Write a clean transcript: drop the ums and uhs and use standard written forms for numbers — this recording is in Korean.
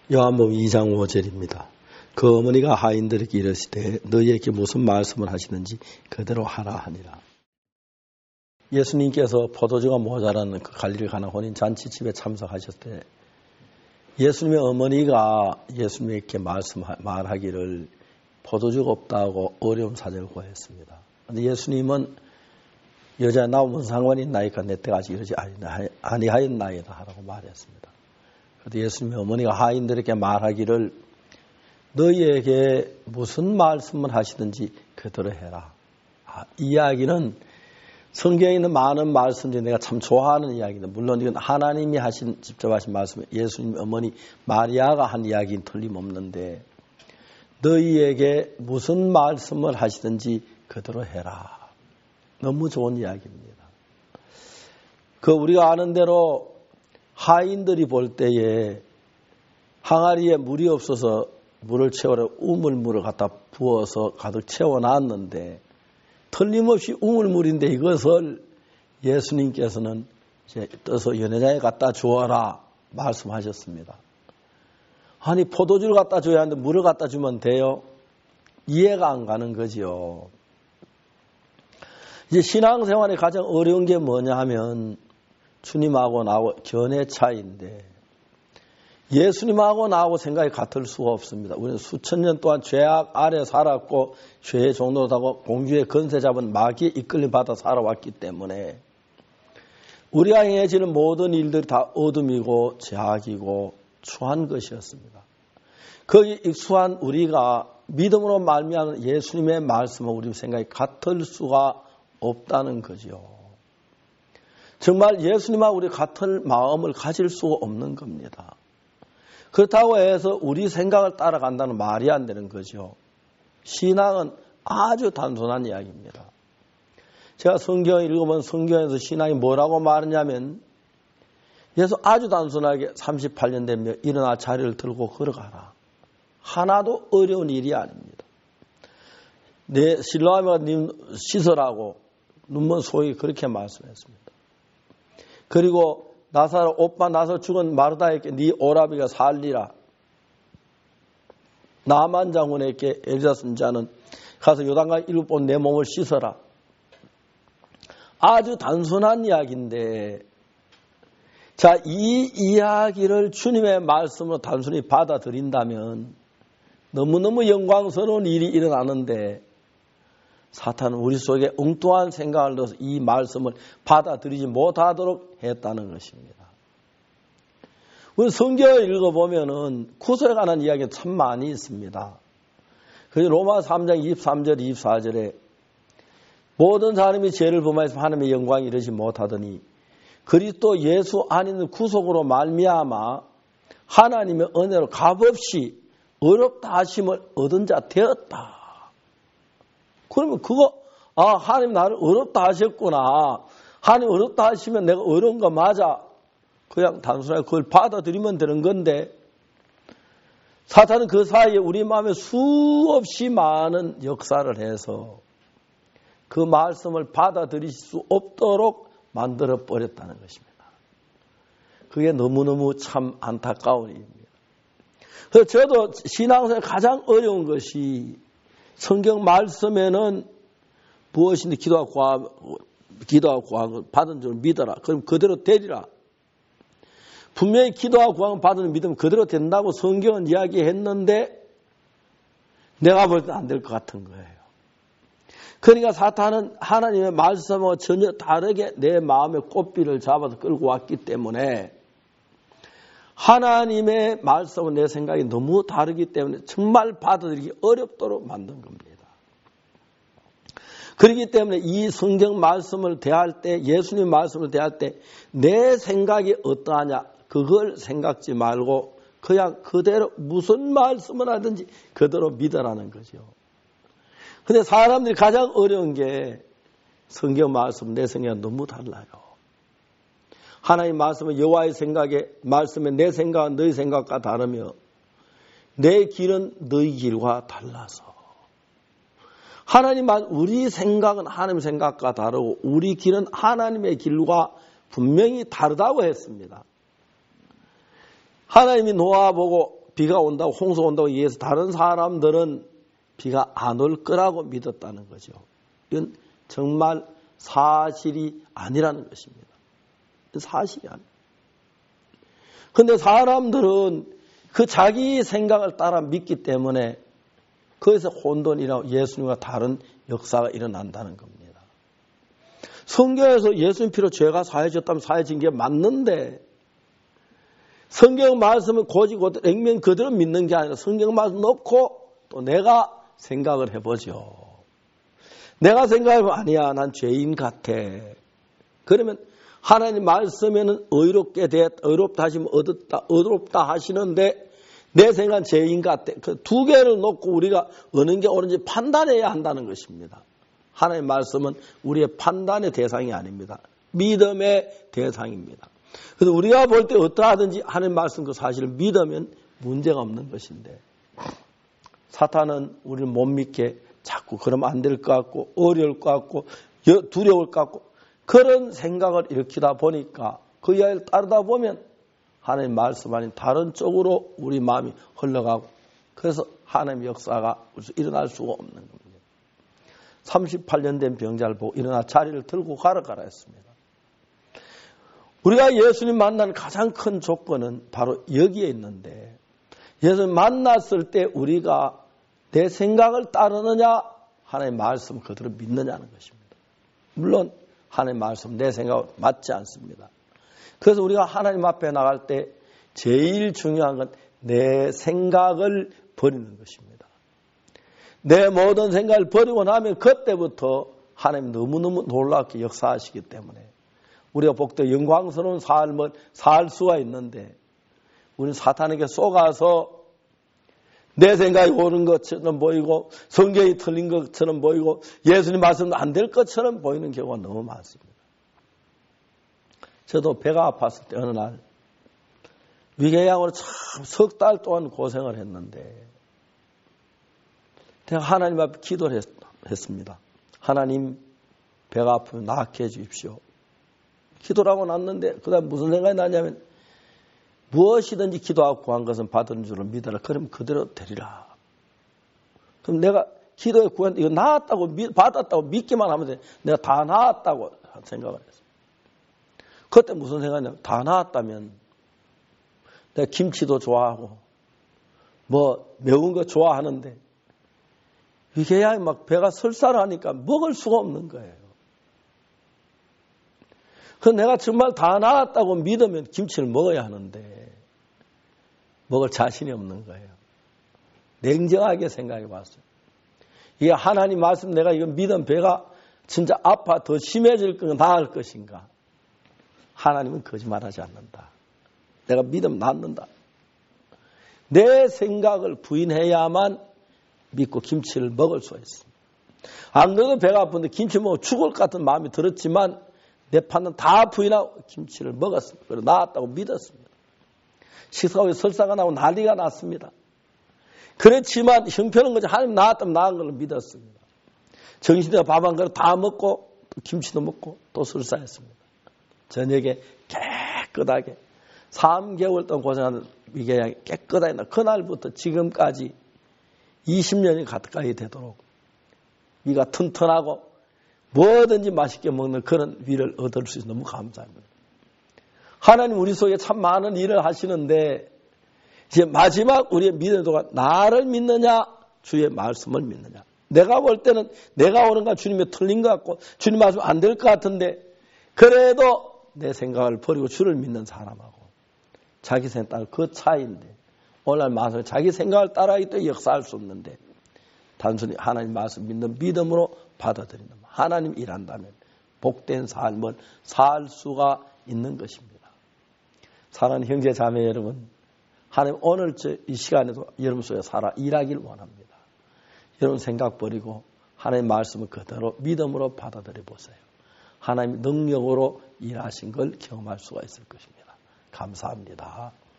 요한복음 2장 5절입니다. 그 어머니가 하인들에게 이르시되 너희에게 무슨 말씀을 하시는지 그대로 하라 하니라. 예수님께서 포도주가 모자라는 그 갈릴리 가나 혼인 잔치집에 참석하셨을 때 예수님의 어머니가 예수님에게 말하기를 포도주가 없다고 어려움 사정을 고했습니다. 그런데 예수님은 여자 나와 무슨 상관이 있나이까 내 때가 아직 이러지 아니하였나이다 하라고 말했습니다. 그런데 예수님의 어머니가 하인들에게 말하기를 너희에게 무슨 말씀을 하시든지 그대로 해라. 이 이야기는 성경에 있는 많은 말씀 중에 내가 참 좋아하는 이야기입니다. 물론 이건 하나님이 직접 하신 말씀, 예수님 어머니 마리아가 한 이야기는 틀림없는데 너희에게 무슨 말씀을 하시든지 그대로 해라. 너무 좋은 이야기입니다. 우리가 아는 대로 하인들이 볼 때에 항아리에 물이 없어서 물을 채우려 우물물을 갖다 부어서 가득 채워놨는데 틀림없이 우물물인데 이것을 예수님께서는 이제 떠서 연회장에 갖다 주어라 말씀하셨습니다. 아니 포도주를 갖다 줘야 하는데 물을 갖다 주면 돼요? 이해가 안 가는 거지요. 이제 신앙생활에 가장 어려운 게 뭐냐 하면 주님하고 나하고 견해 차이인데 예수님하고 나하고 생각이 같을 수가 없습니다. 우리는 수천 년 동안 죄악 아래 살았고 죄의 종노릇하고 공주의 건세 잡은 마귀에 이끌림 받아 살아왔기 때문에 우리가 행해지는 모든 일들이 다 어둠이고 죄악이고 추한 것이었습니다. 거기에 익숙한 우리가 믿음으로 말미암은 예수님의 말씀은 우리 생각이 같을 수가 없다는 거죠. 정말 예수님하고 우리 같은 마음을 가질 수가 없는 겁니다. 그렇다고 해서 우리 생각을 따라간다는 말이 안 되는 거죠. 신앙은 아주 단순한 이야기입니다. 제가 성경을 읽어본 성경에서 신앙이 뭐라고 말하냐면 예수 아주 단순하게 38년 되면 일어나 자리를 들고 걸어가라. 하나도 어려운 일이 아닙니다. 내 실로하며 님 씻으라고 눈먼 소위 그렇게 말씀했습니다. 그리고 오빠 나서 죽은 마르다에게 네 오라비가 살리라. 나만 장군에게 엘리사 선지자는 가서 요단강 7번 내 몸을 씻어라. 아주 단순한 이야기인데 자, 이 이야기를 주님의 말씀으로 단순히 받아들인다면 너무너무 영광스러운 일이 일어나는데 사탄은 우리 속에 엉뚱한 생각을 넣어서 이 말씀을 받아들이지 못하도록 했다는 것입니다. 우리 성경을 읽어보면은 구속에 관한 이야기가 참 많이 있습니다. 그래서 로마 3장 23절 24절에 모든 사람이 죄를 범하여서 하나님의 영광이 이르지 못하더니 그리스도 예수 안에 있는 구속으로 말미암아 하나님의 은혜로 값없이 어렵다 하심을 얻은 자 되었다. 그러면 하나님 나를 어렵다 하셨구나. 하나님 어렵다 하시면 내가 어려운 거 맞아. 그냥 단순하게 그걸 받아들이면 되는 건데 사탄은 그 사이에 우리 마음에 수없이 많은 역사를 해서 그 말씀을 받아들일 수 없도록 만들어 버렸다는 것입니다. 그게 너무너무 참 안타까운 일입니다. 그래서 저도 신앙생활 가장 어려운 것이 성경 말씀에는 무엇인지 기도하고 구하는 걸 받은 줄 믿어라. 그럼 그대로 되리라. 분명히 기도하고 구하는 받은 믿으면 그대로 된다고 성경은 이야기했는데 내가 볼 때 안 될 것 같은 거예요. 그러니까 사탄은 하나님의 말씀과 전혀 다르게 내 마음의 꽃비를 잡아서 끌고 왔기 때문에 하나님의 말씀은 내 생각이 너무 다르기 때문에 정말 받아들이기 어렵도록 만든 겁니다. 그렇기 때문에 이 성경 말씀을 대할 때 예수님 말씀을 대할 때 내 생각이 어떠하냐 그걸 생각지 말고 그냥 그대로 무슨 말씀을 하든지 그대로 믿으라는 거죠. 근데 사람들이 가장 어려운 게 성경 말씀 내 생각이 너무 달라요. 하나님 말씀은 여호와의 말씀에 내 생각은 너희 생각과 다르며 내 길은 너희 길과 달라서 우리 생각은 하나님 생각과 다르고 우리 길은 하나님의 길과 분명히 다르다고 했습니다. 하나님이 노아 보고 비가 온다고 홍수가 온다고 얘기해서 다른 사람들은 비가 안 올 거라고 믿었다는 거죠. 이건 정말 사실이 아니라는 것입니다. 사실이 아니에요. 그런데 사람들은 그 자기 생각을 따라 믿기 때문에 거기서 혼돈이나 예수님과 다른 역사가 일어난다는 겁니다. 성경에서 예수님 피로 죄가 사해졌다면 사해진 게 맞는데 성경 말씀은 고지고 액면 그대로 믿는 게 아니라 성경 말씀 놓고 또 내가 생각을 해보죠. 내가 생각해보면 아니야 난 죄인 같아. 그러면 하나님 말씀에는 의롭다 하시면 의롭다 하시는데 내 생각은 죄인 같아. 그 두 개를 놓고 우리가 어느 게 옳은지 판단해야 한다는 것입니다. 하나님 말씀은 우리의 판단의 대상이 아닙니다. 믿음의 대상입니다. 그래서 우리가 볼 때 어떠하든지 하나님 말씀 그 사실을 믿으면 문제가 없는 것인데 사탄은 우리를 못 믿게 자꾸 그러면 안 될 것 같고 어려울 것 같고 두려울 것 같고 그런 생각을 일으키다 보니까 그 이야기를 따르다 보면 하나님 말씀 아닌 다른 쪽으로 우리 마음이 흘러가고 그래서 하나님의 역사가 일어날 수가 없는 겁니다. 38년 된 병자를 보고 일어나 자리를 들고 가라 했습니다. 우리가 예수님 만나는 가장 큰 조건은 바로 여기에 있는데 예수님 만났을 때 우리가 내 생각을 따르느냐 하나님의 말씀 그대로 믿느냐는 것입니다. 물론 하나님의 말씀 내 생각과 맞지 않습니다. 그래서 우리가 하나님 앞에 나갈 때 제일 중요한 건 내 생각을 버리는 것입니다. 내 모든 생각을 버리고 나면 그때부터 하나님 너무너무 놀랍게 역사하시기 때문에 우리가 복되고 영광스러운 삶을 살 수가 있는데 우리는 사탄에게 속아서 내 생각이 옳은 것처럼 보이고 성경이 틀린 것처럼 보이고 예수님 말씀도 안 될 것처럼 보이는 경우가 너무 많습니다. 저도 배가 아팠을 때 어느 날 위궤양으로 참 석 달 동안 고생을 했는데 제가 하나님 앞에 기도를 했습니다. 하나님 배가 아프면 낫게 해주십시오. 기도를 하고 났는데 그 다음 무슨 생각이 나냐면 무엇이든지 기도하고 구한 것은 받은 줄을 믿어라. 그럼 그대로 되리라. 그럼 내가 기도에 구했는데 이거 나았다고 받았다고 믿기만 하면 돼. 내가 다 나았다고 생각을 했어요. 그때 무슨 생각이냐면 다 나았다면 내가 김치도 좋아하고 뭐 매운 거 좋아하는데 위궤양이 막 배가 설사를 하니까 먹을 수가 없는 거예요. 그래서 내가 정말 다 나았다고 믿으면 김치를 먹어야 하는데 먹을 자신이 없는 거예요. 냉정하게 생각해 봤어요. 이게 하나님 말씀 내가 이거 믿은 배가 진짜 아파 더 심해질 건 나을 것인가? 하나님은 거짓말하지 않는다. 내가 믿으면 낫는다. 내 생각을 부인해야만 믿고 김치를 먹을 수가 있습니다. 안 그래도 배가 아픈데 김치 먹어 죽을 것 같은 마음이 들었지만 내 판단 다 부인하고 김치를 먹었습니다. 그리고 나았다고 믿었습니다. 식사 후에 설사가 나고 난리가 났습니다. 그렇지만 형편은 거지 하나님 나았다면 나은 걸로 믿었습니다. 정신대가 밥 한 그릇 다 먹고 또 김치도 먹고 또 설사했습니다. 저녁에 깨끗하게 3개월 동안 고생하는 위궤양이 깨끗하게 나 그날부터 지금까지 20년이 가까이 되도록 위가 튼튼하고 뭐든지 맛있게 먹는 그런 위를 얻을 수 있어서 너무 감사합니다. 하나님 우리 속에 참 많은 일을 하시는데 이제 마지막 우리의 믿음의 도가 나를 믿느냐 주의 말씀을 믿느냐. 내가 볼 때는 내가 옳은가 주님이 틀린 것 같고 주님 말씀 안 될 것 같은데 그래도 내 생각을 버리고 주를 믿는 사람하고 자기 생각 따라 그 차이인데 오늘 말씀 자기 생각을 따라하기 때문에 역사할 수 없는데 단순히 하나님 말씀 믿는 믿음으로 받아들이는 하나님 일한다면 복된 삶을 살 수가 있는 것입니다. 사랑하는 형제 자매 여러분, 하나님 오늘 이 시간에도 여러분 속에 살아 일하길 원합니다. 여러분 생각 버리고 하나님 말씀을 그대로 믿음으로 받아들여 보세요. 하나님 능력으로 일하신 걸 경험할 수가 있을 것입니다. 감사합니다.